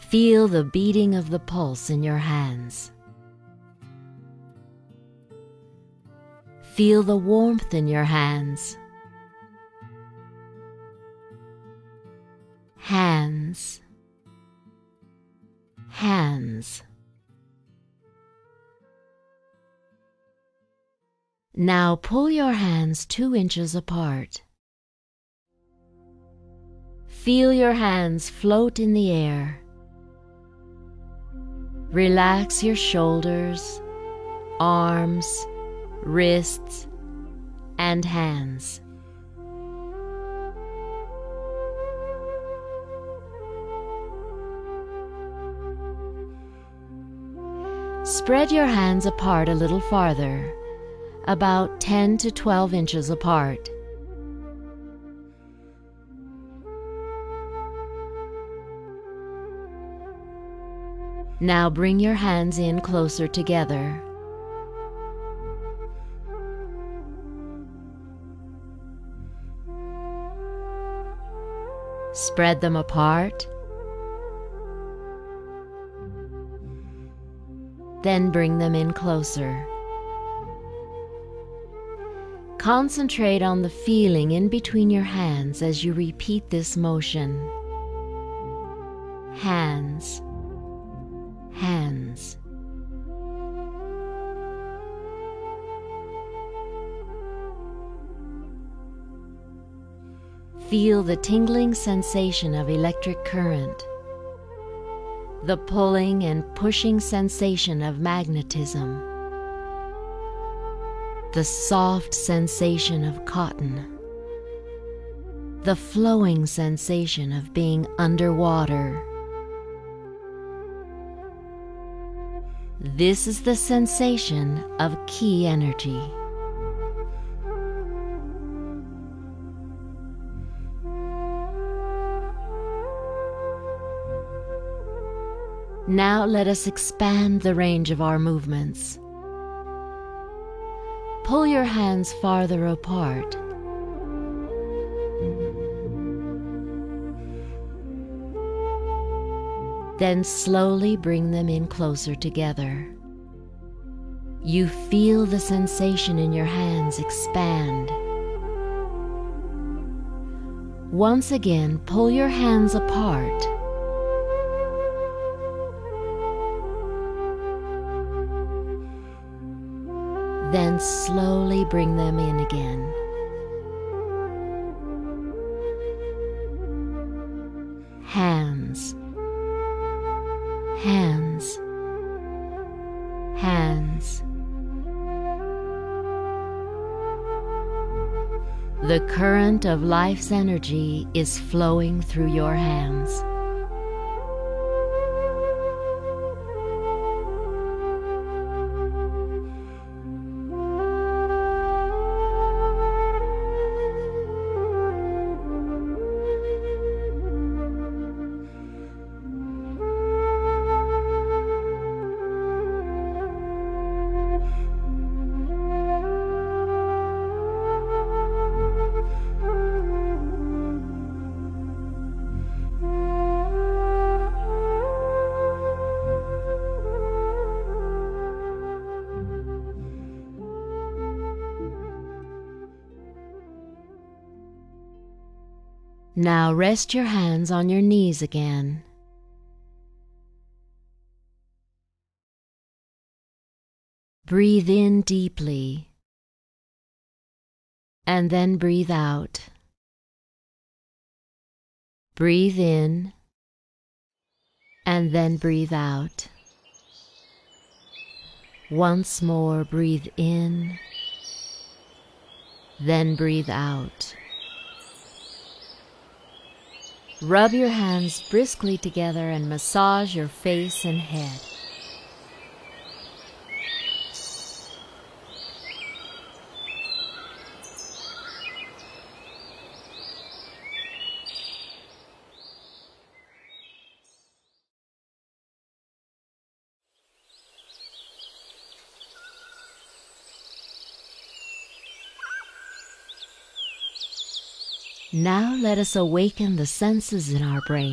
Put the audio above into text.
Feel the beating of the pulse in your hands. Feel the warmth in your hands. Hands, hands. Now pull your hands 2 inches apart. Feel your hands float in the air. Relax your shoulders, arms, wrists, and hands. Spread your hands apart a little farther, about 10 to 12 inches apart. Now bring your hands in closer together. Spread them apart. Then bring them in closer. Concentrate on the feeling in between your hands as you repeat this motion. Hands, hands. Feel the tingling sensation of electric current, the pulling and pushing sensation of magnetism, the soft sensation of cotton, the flowing sensation of being underwater. This is the sensation of Ki energy. Now let us expand the range of our movements. Pull your hands farther apart. Then slowly bring them in closer together. You feel the sensation in your hands expand. Once again, pull your hands apart. Then slowly bring them in again. Hands, hands, hands. The current of life's energy is flowing through your hands. Now rest your hands on your knees again. Breathe in deeply, and then breathe out. Breathe in, and then breathe out. Once more, breathe in, then breathe out. Rub your hands briskly together and massage your face and head. Now let us awaken the senses in our brain.